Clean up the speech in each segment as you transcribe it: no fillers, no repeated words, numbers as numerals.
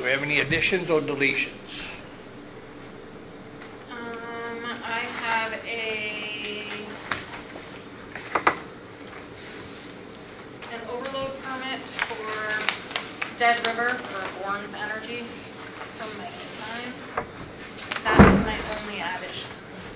we have any additions or deletions? I have an overload permit for Dead River for Bourne's Energy from May 9. That is my only addition.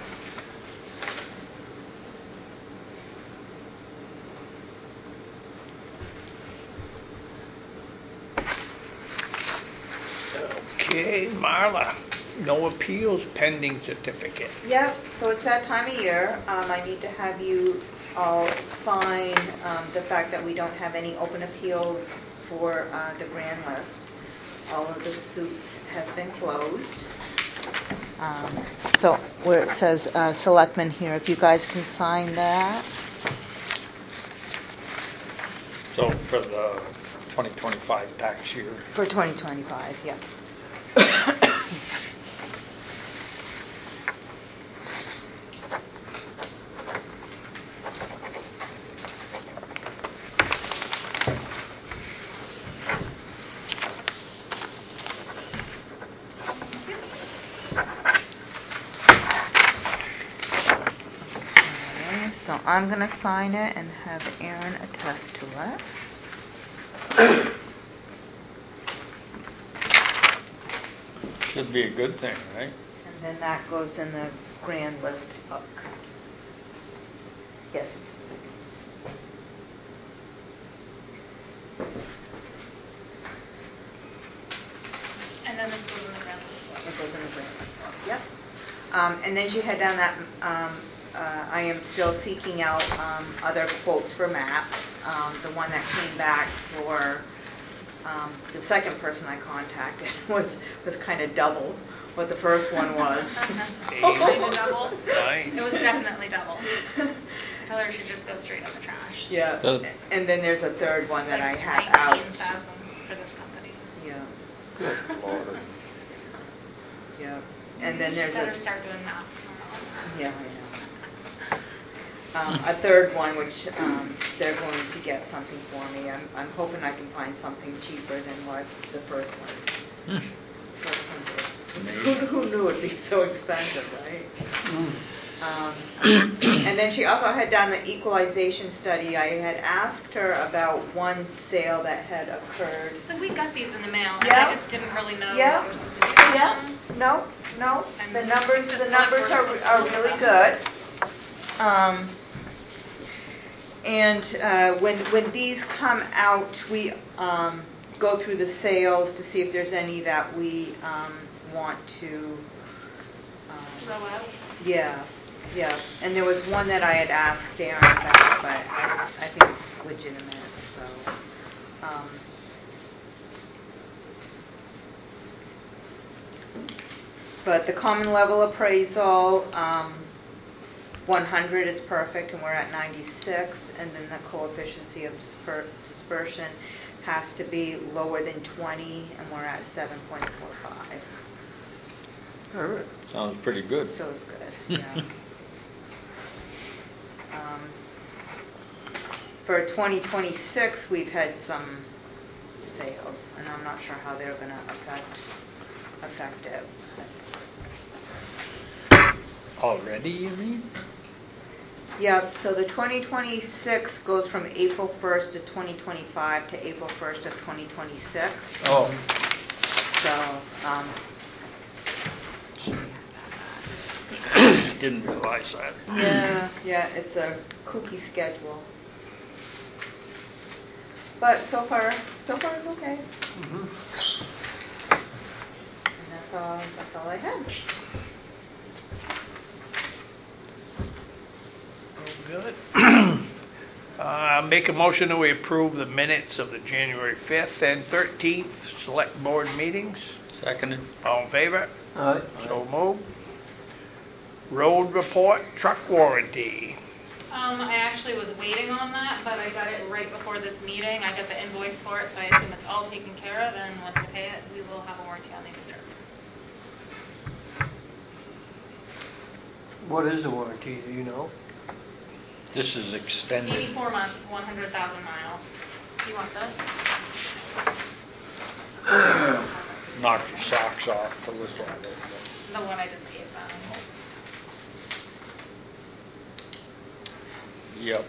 Okay, Marla, no appeals pending certificate. Yep, so it's that time of year. I need to have you all sign the fact that we don't have any open appeals for the grand list. All of the suits have been closed. So where it says selectmen here, if you guys can sign that. So for the 2025 tax year. For 2025, yeah. Okay, so I'm going to sign it and have Aaron attest to it. Should be a good thing, right? And then that goes in the grand list book. Yes. And then this goes in the grand list book. It goes in the grand list book, yep. And then she had down that I am still seeking out other quotes for maps. The one that came back for the second person I contacted was kind of double what the first one was. Kind of double? Nice. It was definitely double. Tell her she just go straight in the trash. Yeah. And then there's a third one that I had 19,000 out. for this company. Yeah. Good Lord. Yeah. And then there's better start doing maths now. Yeah, I know. A third one, which they're going to get something for me. I'm hoping I can find something cheaper than what the first one. First one did. Who knew it'd be so expensive, right? And then she also had done the equalization study. I had asked her about one sale that had occurred. So we got these in the mail, and Yeah. I just didn't really know Yeah. what we're supposed to do with Yeah. them. No. And The numbers the select board's are supposed to look really at good. them. And when these come out, we go through the sales to see if there's any that we want to. Throw out? Yeah. And there was one that I had asked Darren about, but I think it's legitimate. So. But the common level appraisal, 100 is perfect, and we're at 96. And then the coefficient of dispersion has to be lower than 20, and we're at 7.45. All right. Sounds pretty good. So it's good, yeah. For 2026, we've had some sales, and I'm not sure how they're going to affect it. Already, you mean? Yeah, so the 2026 goes from April 1st of 2025 to April 1st of 2026. Oh. So, Didn't realize that. Yeah, it's a kooky schedule. But so far it's okay. Mm-hmm. And that's all I had. Good. Make a motion that we approve the minutes of the January 5th and 13th select board meetings. Seconded. All in favor? Aye. So moved. Road report, truck warranty. I actually was waiting on that, but I got it right before this meeting. I got the invoice for it, so I assume it's all taken care of, and once I pay it, we will have a warranty on the new truck. What is the warranty, do you know? This is extended. 84 months, 100,000 miles. You want this? knock your socks off to look at it. The one I just gave them. Yep.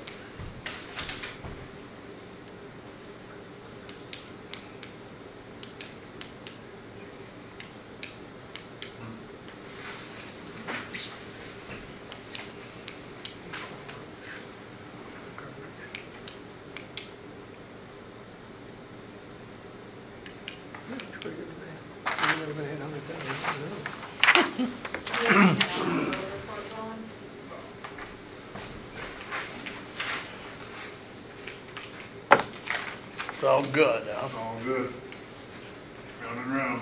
It's all good, huh? All good. Running around.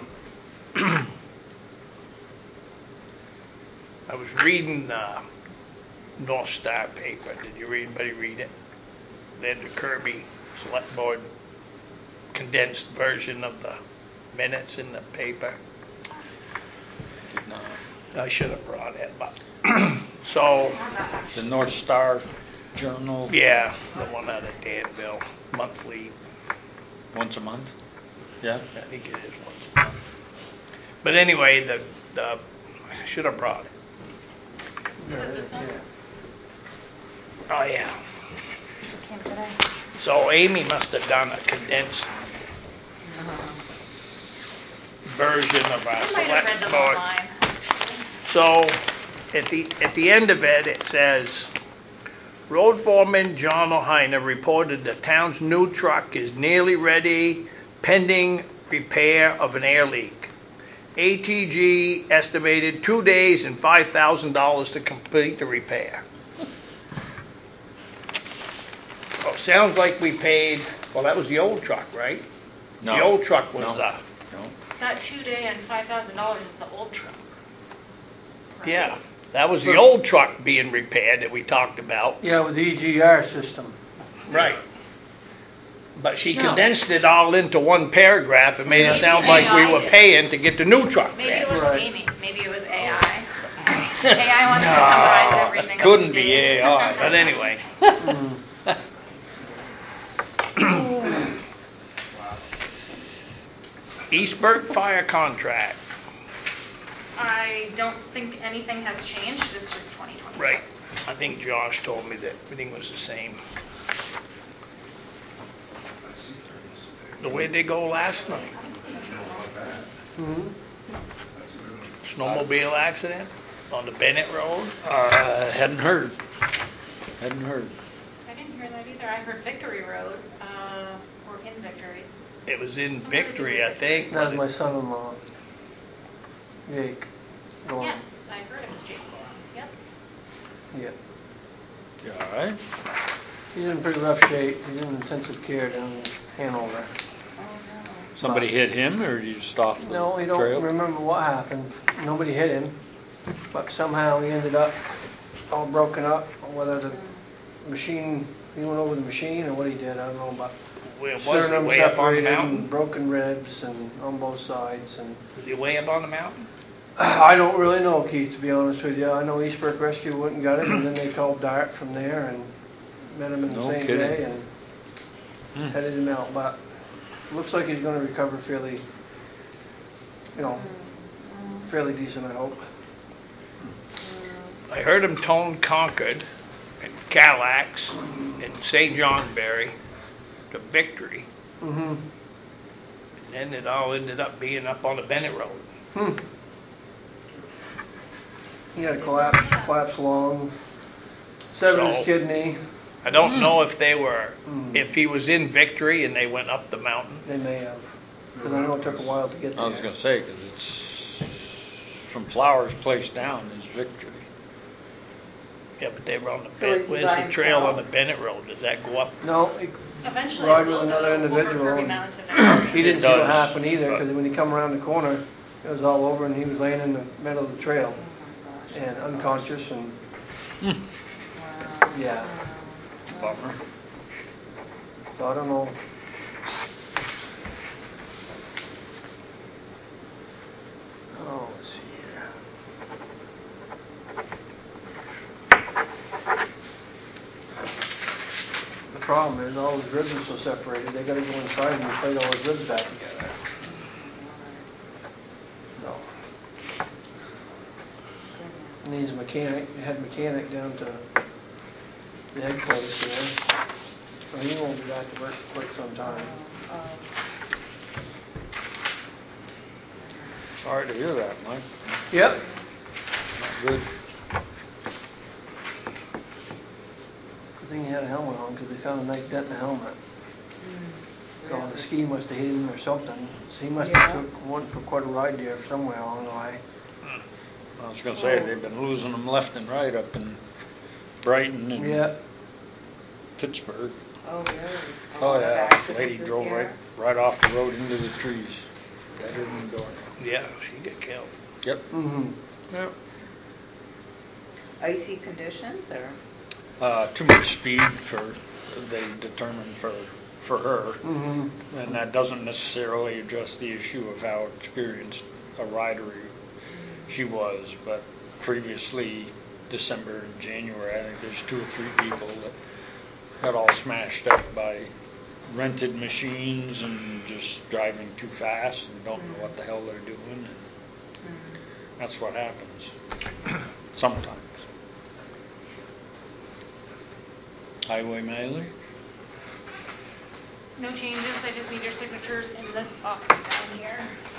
I was reading North Star paper. Did anybody read it? They had the Kirby Select Board condensed version of the minutes in the paper. Did not. I should have brought it, but so The North Star Journal. yeah, the one out of Danville, monthly. Once a month. Yeah. I think it is once a month. But anyway, the I should have brought it. Is it this one? Oh yeah. Just came today. So Amy must have done a condensed version of our I might have read select them board. online. So at the end of it, it says, Road foreman John Ohina reported the town's new truck is nearly ready, pending repair of an air leak. ATG estimated 2 days and $5,000 to complete the repair. Oh, sounds like we paid, well, that was the old truck, right? No. The old truck was No. the, No. That 2 day and $5,000 is the old truck. Right? yeah, that was the old truck being repaired that we talked about. Yeah, with the EGR system. Right. But she No. condensed it all into one paragraph and made it Maybe sound like we AI were did. paying to get the new truck Maybe it back. wasn't Right. Amy. Maybe it was AI. AI wants to summarize everything. that couldn't we be did. AI. But anyway, Eastburg Fire contract. I don't think anything has changed. It's just 2026. Right. I think Josh told me that everything was the same. The way they go last night. Mm-hmm. Snowmobile accident on the Bennett Road. Hadn't heard. Hadn't heard. I didn't hear that either. I heard Victory Road, or in Victory. It was in Somebody did Victory, I Victory. think. That was but my it- son-in-law, Jake. Going. Yes, I heard it was Jake Gorham. Yep. Yeah. You all right? He's in pretty rough shape. He's in intensive care down in Hanover. Somebody hit him, or you just off the No, we trail? don't remember what happened. Nobody hit him, but somehow he ended up all broken up. Or whether the machine, he went over the machine or what he did, I don't know. But Where was it? sternum Way up on the separated and mountain? broken ribs and on both sides. And Was he way up on the mountain? I don't really know, Keith, to be honest with you. I know Eastbrook Rescue went and got him, and then they called Dart from there and met him in the No same kidding. day and headed him out. But looks like he's going to recover fairly, fairly decent, I hope. I heard him tone Concord and Calax and St. Johnsbury to Victory, Mm-hmm. and then it all ended up being up on the Bennett Road. He had a collapsed lung, severed So- his kidney. I don't know if they were, Mm. if he was in Victory and they went up the mountain. They may have. Because I know it took a while to get there. I was going to say, because it's from Flowers Place down is Victory. Yeah, but they were on the So Bennett. is he Where's by the trail on himself? the Bennett Road? Does that go up? No, Eventually, Ride it with will another go individual over Kirby and- Mountain. And he didn't It see what does, happened either, but- because when he come around the corner, it was all over and he was laying in the middle of the trail and unconscious and, yeah. Bummer. So I don't know. Oh, let's see here. The problem is all his ribs are so separated, they gotta go inside and replace all his ribs back together. Needs a mechanic, the head mechanic down to the headquarters there. So he won't be back to work for quite some time. Oh, Sorry to hear that, Mike. Yep. Not good. Good thing he had a helmet on, because they found a nice dent in the helmet. So the ski must have hit him or something. So he must have took one for quite a ride there somewhere along the way. I was gonna say, they've been losing them left and right up in Brighton and Yeah. Pittsburgh. oh, really? A Oh lot of yeah, accidents lady this drove year? right off the road into the trees. Got her in the door. Yeah, she got killed. Yep. Mm-hmm. Yep. Icy conditions, or? Too much speed they determined for her. Mm-hmm. And that doesn't necessarily address the issue of how experienced a rider she was, but previously, December and January, I think there's 2 or 3 people that got all smashed up by rented machines and just driving too fast and don't know what the hell they're doing. And that's what happens sometimes. Highway mileage? No changes, I just need your signatures in this box down here.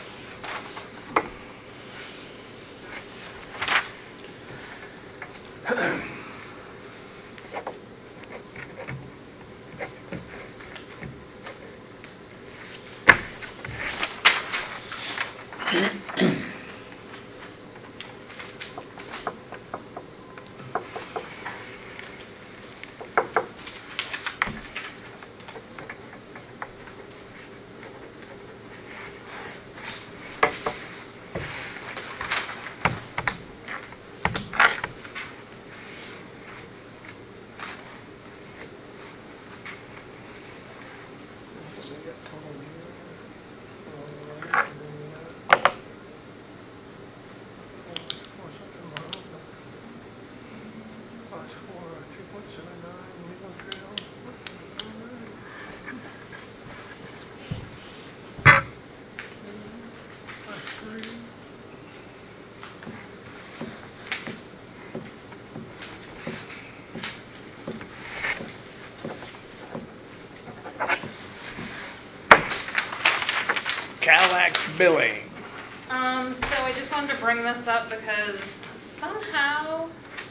Calax billing. So I just wanted to bring this up because somehow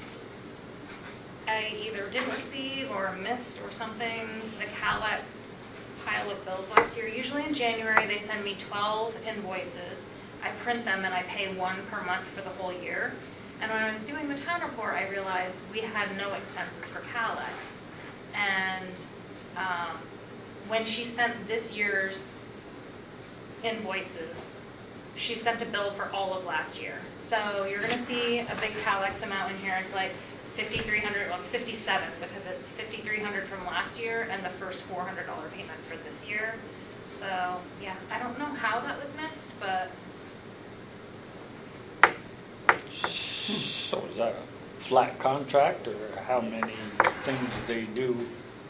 I either didn't receive or missed or something the Calax pile of bills last year. Usually in January they send me 12 invoices. I print them and I pay 1 per month for the whole year. And when I was doing the town report, I realized we had no expenses for Calax. And when she sent this year's invoices, she sent a bill for all of last year. So you're going to see a big Calax amount in here. It's like $5,300. Well, it's $57 because it's $5,300 from last year and the first $400 payment for this year. So yeah, I don't know how that was missed, but. So is that a flat contract or how many things they do?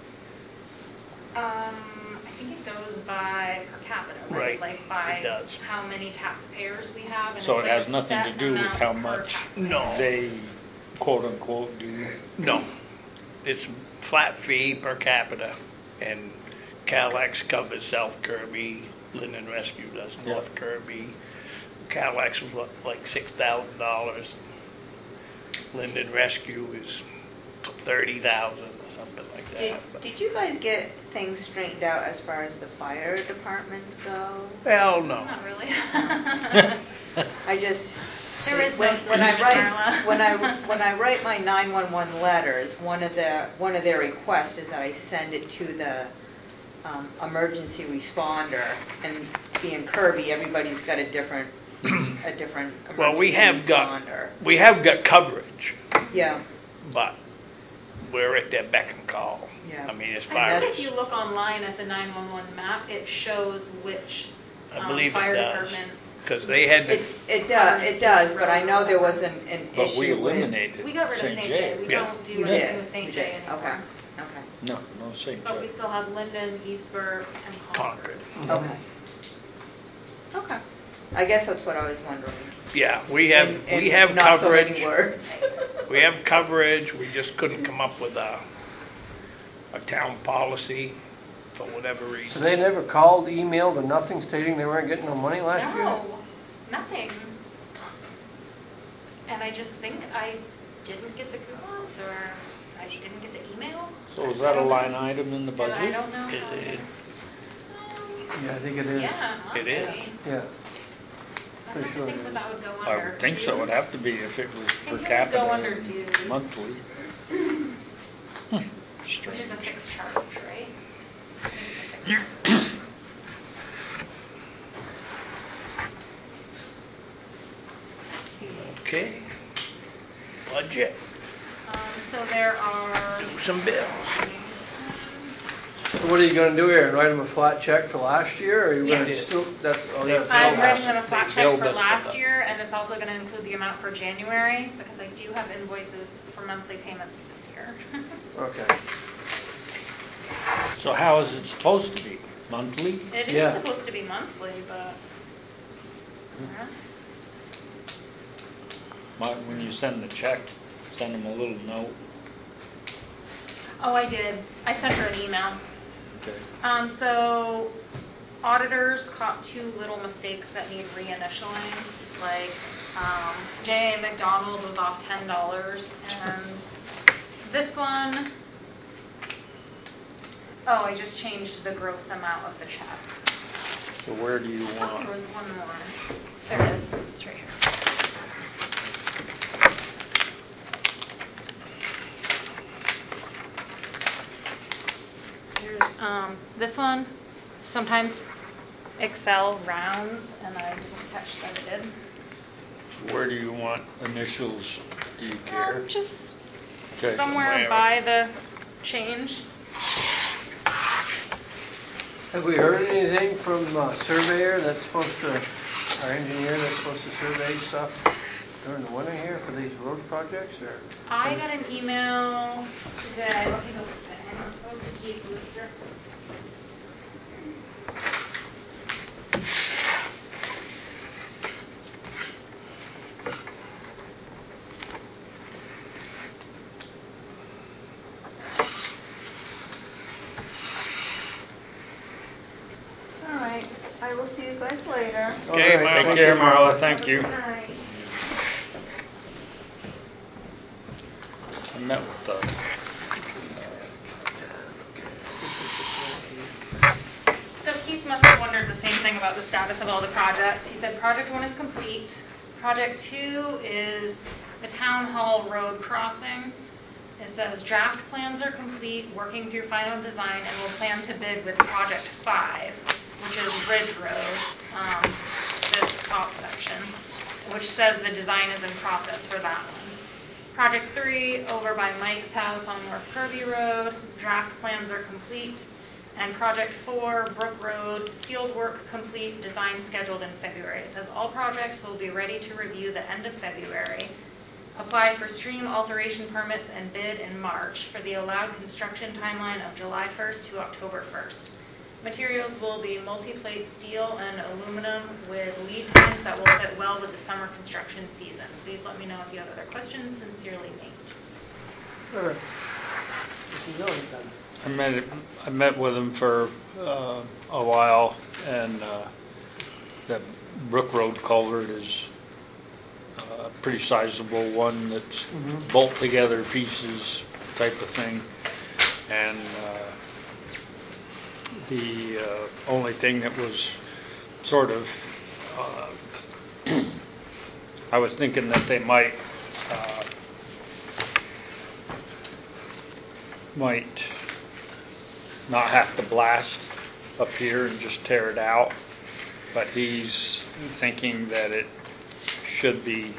I think it goes by per capita, Right, like by it does. how many taxpayers we have. And So it's it like has a nothing to set do with amount how per much taxpayer. No. they quote unquote do. No, it's flat fee per capita, and Calax covers South Kirby, Linden Rescue does North Kirby. Calax was like $6,000. Linden Rescue is $30,000 or something like that. Did you guys get things straightened out as far as the fire departments go? Hell no. Not really. I just There is when, no when I solution, write Marla. when I write my 911 letters, one of their requests is that I send it to the emergency responder, and being Kirby, everybody's got a different emergency Well, we have responder. got coverage, Yeah. but we're at their beck and call. Yeah. I mean, as I far think as if you look online at the 911 map, it shows which I believe fire it does, department. because they had to. It does, but I know there was an But issue we with. eliminated We got rid of St. J. We Yeah. don't do You anything did. with St. You J did. anymore. Okay. No St. But we Joe. still have Linden, Eastburg, and Concord. Concord. Okay. Okay. I guess that's what I was wondering. Yeah, we have in not so many coverage. words. We have coverage, we just couldn't come up with a town policy for whatever So reason. they never called, emailed, or nothing stating they weren't getting no money last year? No, nothing. And I just think I didn't get the coupons, or I didn't get the email. So is that a line item in the And budget? I don't know how. Yeah, I think it is. Yeah, must It is. be. Yeah. I Pretty have sure to it think is. that would go I under would think so, it'd dues. have to be if it was per I think it would capita go under and dues. monthly. Which Strange. is a fixed charge, right? I think it's a fixed charge. Okay. Budget, So there are. do some bills. So what are you gonna do here, write them a flat check for last year, or are you Yeah. gonna still, that's, oh, They- yeah. I'm Bill writing us- them a flat they check billed for us for last the- year, and it's also gonna include the amount for January, because I do have invoices for monthly payments this year. Okay. So how is it supposed to be? Monthly? It is Yeah. supposed to be monthly, but. Yeah. When you send the check, send them a little note. Oh, I did. I sent her an email. Okay. So auditors caught two little mistakes that need reinitialing. Like, J.A. McDonald was off $10, and this one, oh, I just changed the gross amount of the check. So where do you I thought want? there was one more. There it is. It's right here. There's this one. Sometimes Excel rounds, and I didn't catch that it did. Where do you want initials? Do you care? Just Okay. somewhere Where? by the change. Have we heard anything from surveyor that's supposed to, our engineer that's supposed to survey stuff during the winter here for these road projects, or? I got an email today. Let me go look at it. I'm supposed to keep Booster. All right, I will see you guys later. Okay, All right, Marla. Take care, Marla, thank you. Good night. I met with the So Keith must have wondered the same thing about the status of all the projects. He said project 1 is complete. Project 2 is the Town Hall Road crossing. It says draft plans are complete, working through final design, and will plan to bid with project 5, which is Ridge Road, this top section, which says the design is in process for that one. Project 3, over by Mike's house on North Kirby Road, draft plans are complete. And Project 4, Brook Road, field work complete, design scheduled in February. It says all projects will be ready to review the end of February. Apply for stream alteration permits and bid in March for the allowed construction timeline of July 1st to October 1st. Materials will be multi-plate steel and aluminum with lead times that will fit well with the summer construction season. Please let me know if you have other questions. Sincerely, Nate. Sure. This is always done. I met with him for a while, and that Brook Road culvert is a pretty sizable one that's bolt together pieces type of thing. And the only thing that was sort of I was thinking that they might not have to blast up here and just tear it out, but he's thinking that it should be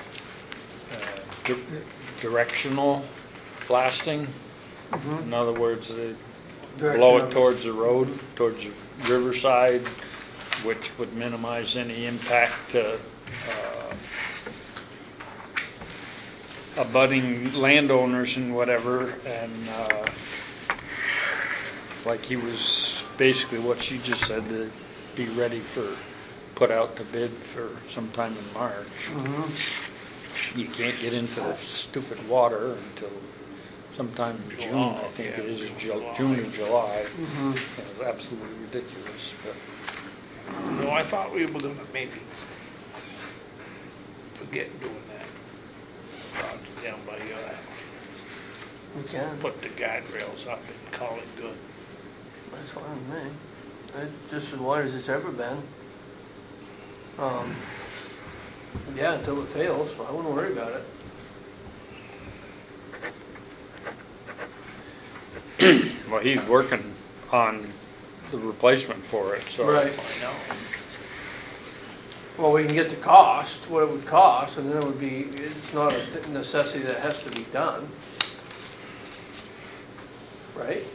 directional blasting. In other words, they blow it towards the road, towards the riverside, which would minimize any impact to abutting landowners and whatever. And like he was basically what she just said, to be ready for put out to bid for sometime in March. You can't get into the stupid water until sometime in June, I think it is, June or July. It was absolutely ridiculous, but. No, I thought we were gonna maybe forget doing that. Down by your house. We can. Put the guardrails up and call it good. That's fine with me. It's just as wide as it's ever been. Yeah, until it fails, I wouldn't worry about it. Well, he's working on the replacement for it, so. Right. I know. Well, we can get the cost, what it would cost, and then it would be, it's not a necessity that has to be done. Right?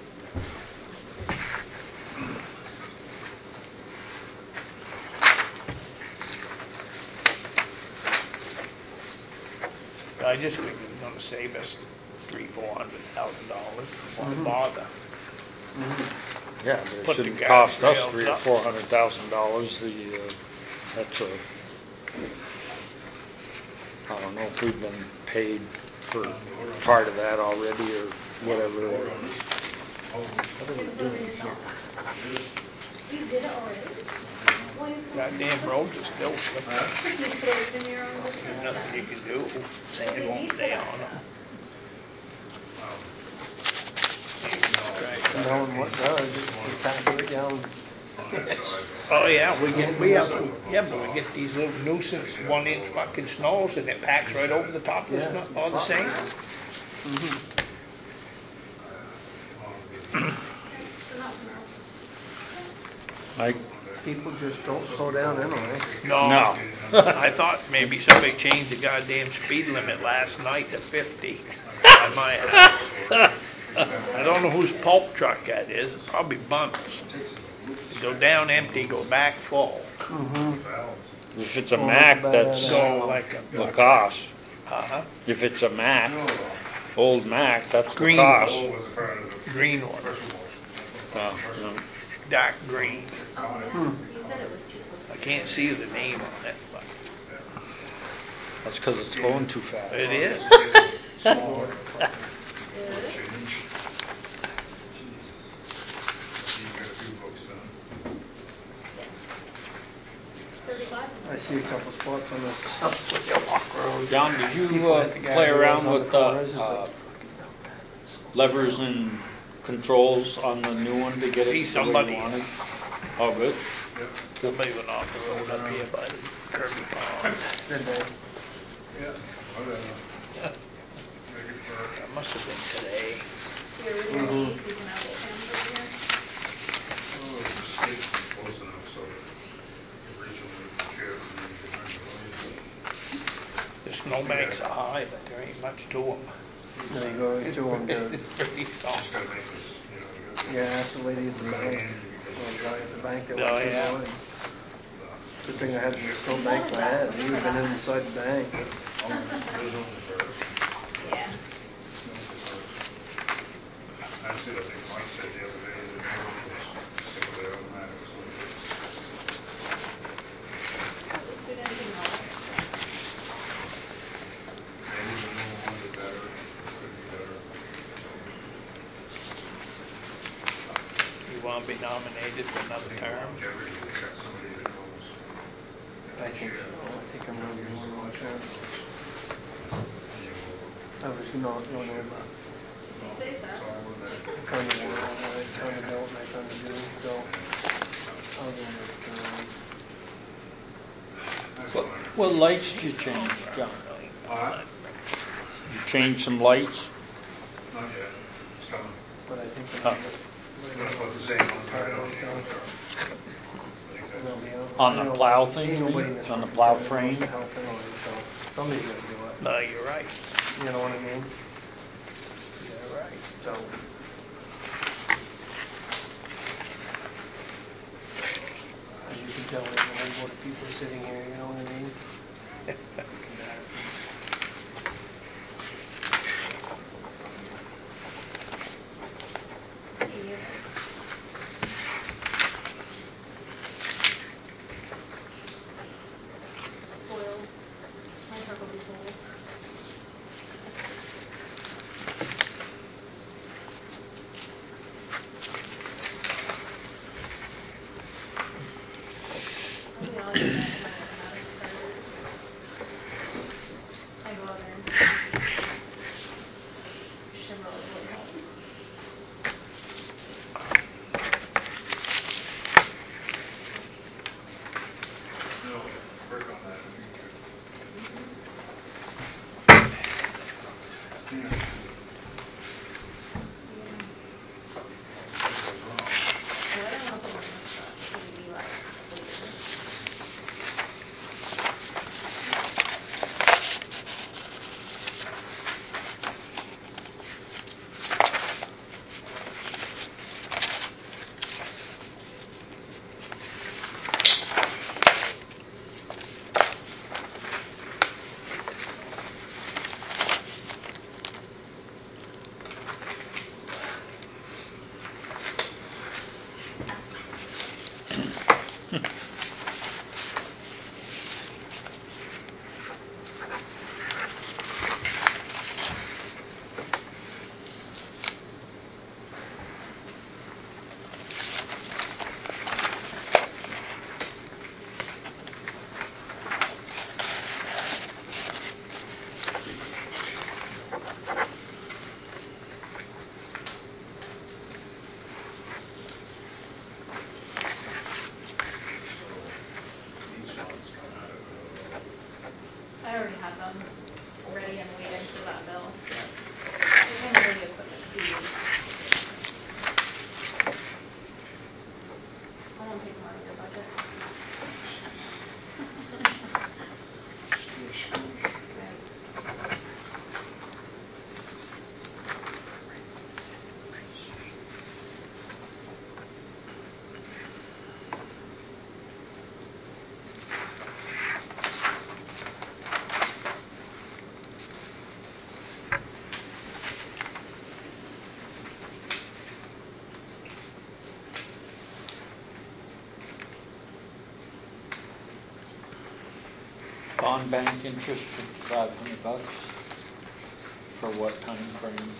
I just figured it was gonna save us $300,000-400,000. Why bother? Yeah, but it Put the shouldn't cost us guardrails $300,000 or up. $400,000. That's a. I don't know if we've been paid for part of that already or whatever. What are we doing here? You did it already? Well, you Goddamn roads are still slipping. You put it in your own. There's nothing you can do. Sand won't stay on them. Knowing what does, it's pack it down. Oh, yeah, but we get these little nuisance 1-inch fucking snows and it packs right over the top of the snow, all the sand. Like, People just don't slow down anyway. No. I thought maybe somebody changed the goddamn speed limit last night to 50 by my house. I don't know whose pulp truck that is, it's probably Bunce. You go down empty, go back full. if it's a Mac, that's Go like a, Lacoste. If it's a Mac, old Mac, that's Green Lacoste. green one, No. dark green. You said it was too close. I can't see the name on it, but That's because it's going too fast. it is. I see a couple spots on the walk road. John, did you People at the play guardrails around on with the corners, it's like, levers and controls on the new one to get See it the way somebody. you wanted? Oh, good. Somebody went off the road up here by the Kirby Pond. Did they? That must have been today. You're with your niece, you can have it down over here. The snowbanks are high, but there ain't much to them. There you go, you do them, dude. It's pretty soft. Yeah, that's the lady at the bank. Well, the guy at the bank that Oh, went yeah. through mine. Good thing I had the stone bank in my head. He would've been inside the bank. Yeah. Actually, I think Mike said the other day that he was sick of the automatics. At least we didn't ignore it. Maybe the new ones are better, could be better. You want to be nominated for another term? Longevity, they got somebody that knows. I think so. I think I'm gonna be one more term. I was not going over. You say so. I kind of wore all that I kind of don't and I kind of do, so I'll go with, What lights did you change, John? You changed some lights? Not yet, it's coming. but I think Oh. That's what the same ones right on the counter. On the plow thing, you mean? On the plow frame? Somebody's gonna do it, No, you're right. you know what I mean? You're right. So. As you can tell, there's a whole lot of people sitting here, you know what I mean? Bond bank interest, $5,500. For what time frame?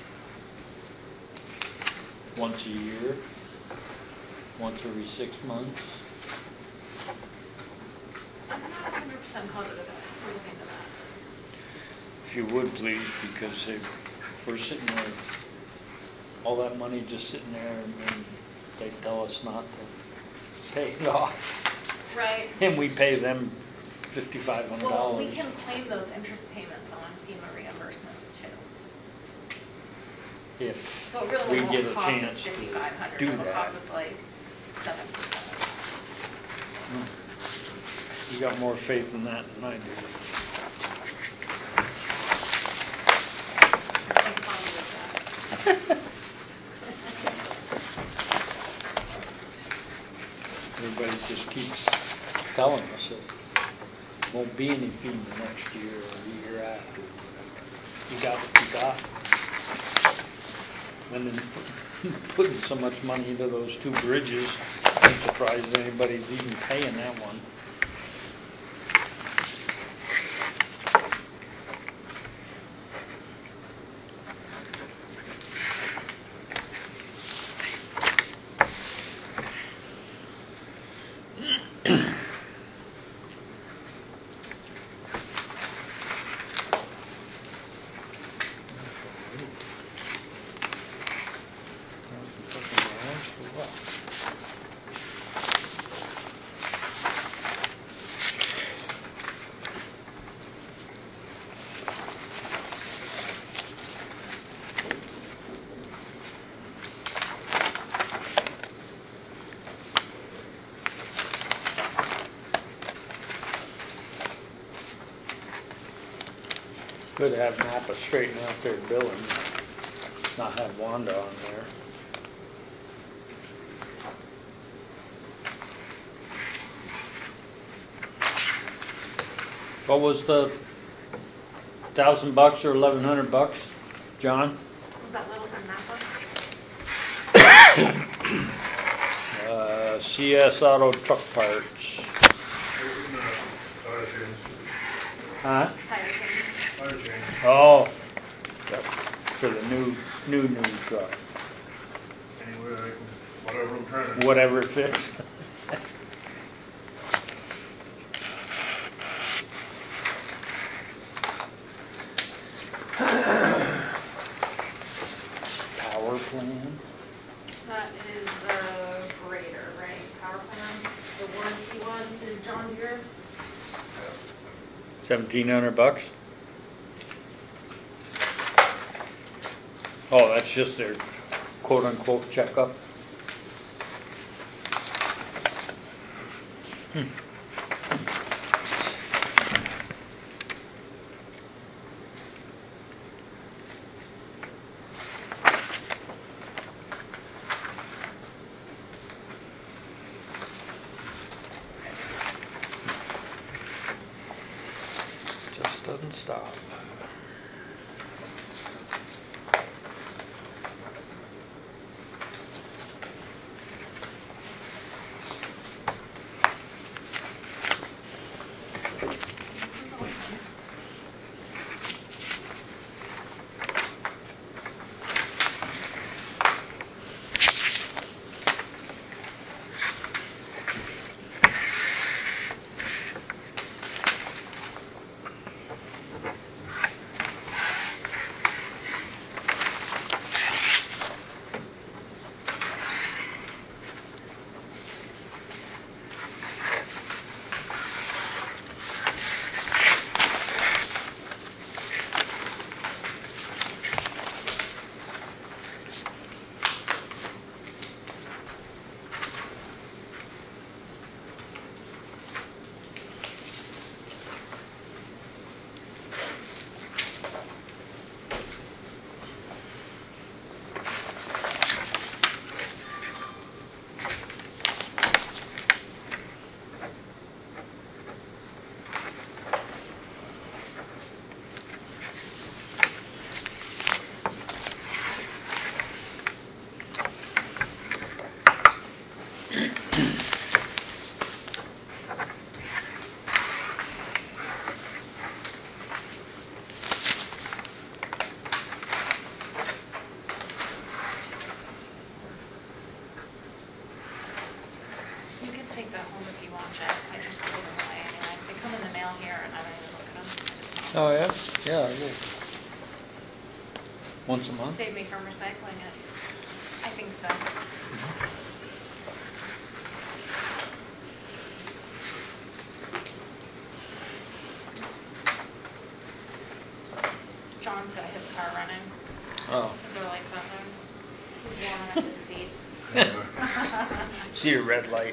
Once a year? Once every 6 months? I'm not 100% positive about looking into that. If you would please, because if we're sitting there, all that money just sitting there and they tell us not to pay it off. Right. And we pay them $5,500. Well, we can claim those interest payments on FEMA reimbursements too. If So it really we won't get a cost us chance to $5,500. do It'll that. cost us like 7%. You got more faith in that than I do. I'm fine with that. Everybody just keeps telling us that won't be any FEMA next year or the year after. You got what you got. And then putting so much money into those 2 bridges, I'm surprised anybody's even paying that one. Could have Napa straighten out their billing, not have Wanda on there. What was the $1,000 or $1,100, John? Was that Littleton Napa? CS Auto Truck Parts. Tire change. Huh? Tire change. Tire change. Oh, yep, for the new truck. Anywhere I can, whatever I'm trying to. Whatever fits. Power plan. That is the grader, right? Power plan. The warranty one is John Deere. $1,700. Oh, that's just their quote-unquote checkup. Just doesn't stop. take that home if you want, Jeff. I just throw them away anyway. They come in the mail here and I don't even look at them. Oh, yeah? Yeah, I will. Once a month? Save me from recycling it. I think so. John's got his car running. Oh. Is there lights on there? He's warming up his seats. See a red light.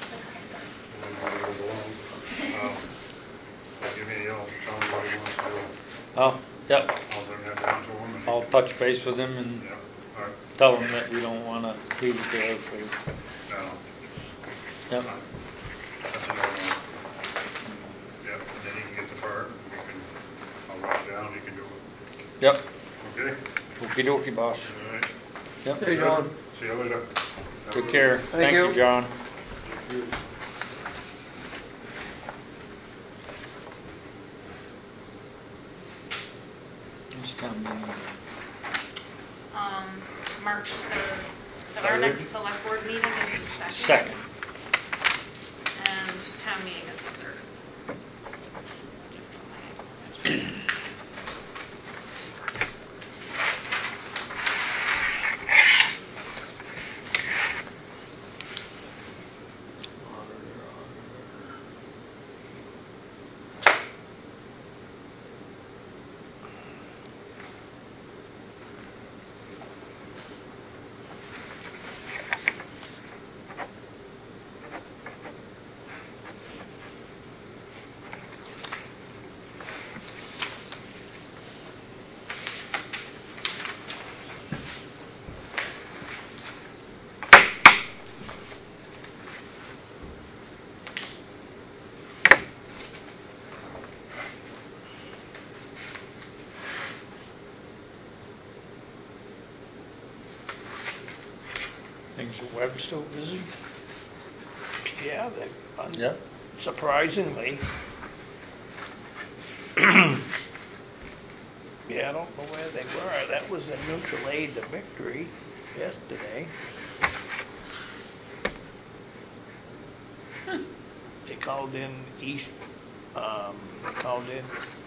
Give me, tell me what he wants to do. Oh, yep. I'll bring that down to him and. I'll touch base with him and Yeah, all right, tell him that we don't want to leave it there for. no. Yep. That's another one. Yep, and then he can get the part, and we can, I'll write it down, he can do it. Yep. Okay? Okey dokey, boss. All right. Yep. Hey, John. See you later. Take care. Thank you. John. Thank you. This town meeting. March 3rd. So our Third? next select board meeting is the 2nd. Second. And town meeting is the 3rd. Things at Web still busy? Yeah, Yep. surprisingly. Yeah, I don't know where they were. That was a mutual aid to victory yesterday. They called in East, they called in.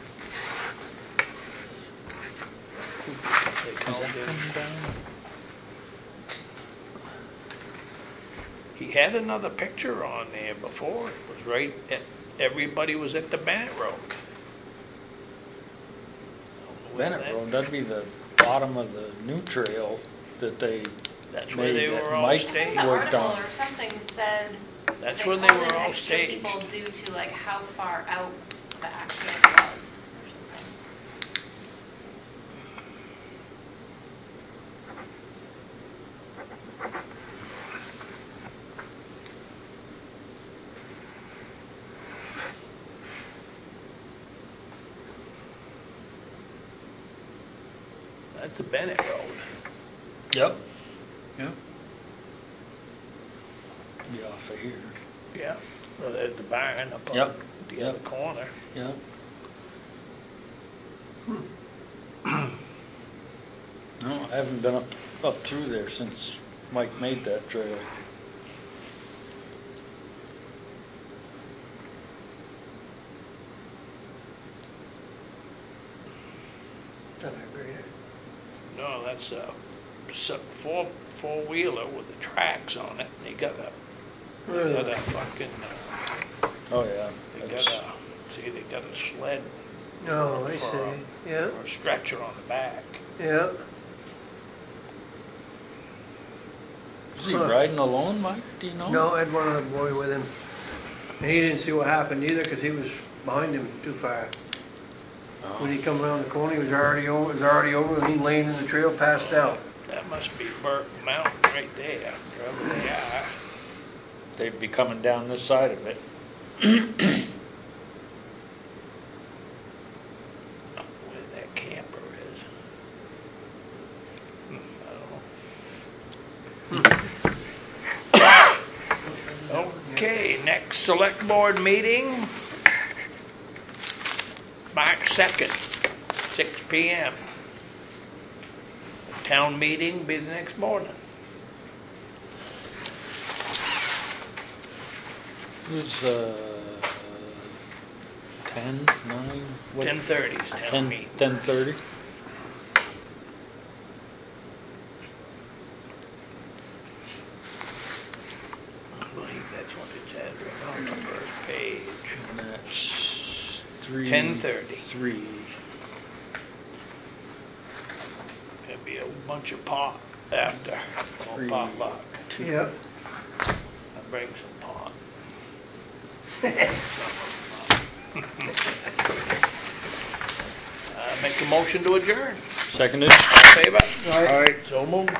They Is called that in. coming down? He had another picture on there before. It was right at, everybody was at the Bennett Road. Bennett Road, that'd be the bottom of the new trail that they That's where they made that were all Mike staged. The worked article on. or something said That's they where they called were in all extra staged. people due to like how far out the accident was or something. That's the Bennett Road. Yep. Yep. Be off of here. Yeah. Well, there's the barn up Yep. on the Yep. other corner. Yep. No, I haven't been up through there since Mike made that trail. That I agree. No, that's a four-wheeler with the tracks on it. They got a fucking, Oh, yeah. they That's- got a sled Oh, I for see. Yeah, a stretcher on the back. yeah. Is he riding alone, Mike? Do you know? No, I had one other boy with him. And he didn't see what happened either because he was behind him too far. Oh. When he come around the corner, he was already over, and he laying in the trail, passed out. That must be Burke Mountain right there, wherever they are. They'd be coming down this side of it. Where that camper is. I don't know. Okay, next select board meeting, March 2nd, 6 p.m. Town meeting be the next morning. It was, 10, 9? 10:30 is town meeting. 10:30? I believe that's what it says right on the first page. And that's 3. 10:30. 3. There'll be a bunch of pot after, all 3, potluck. 2. Yep. I'll bring some pot. Make a motion to adjourn. Seconded? All in favor? Right. All right. So moved.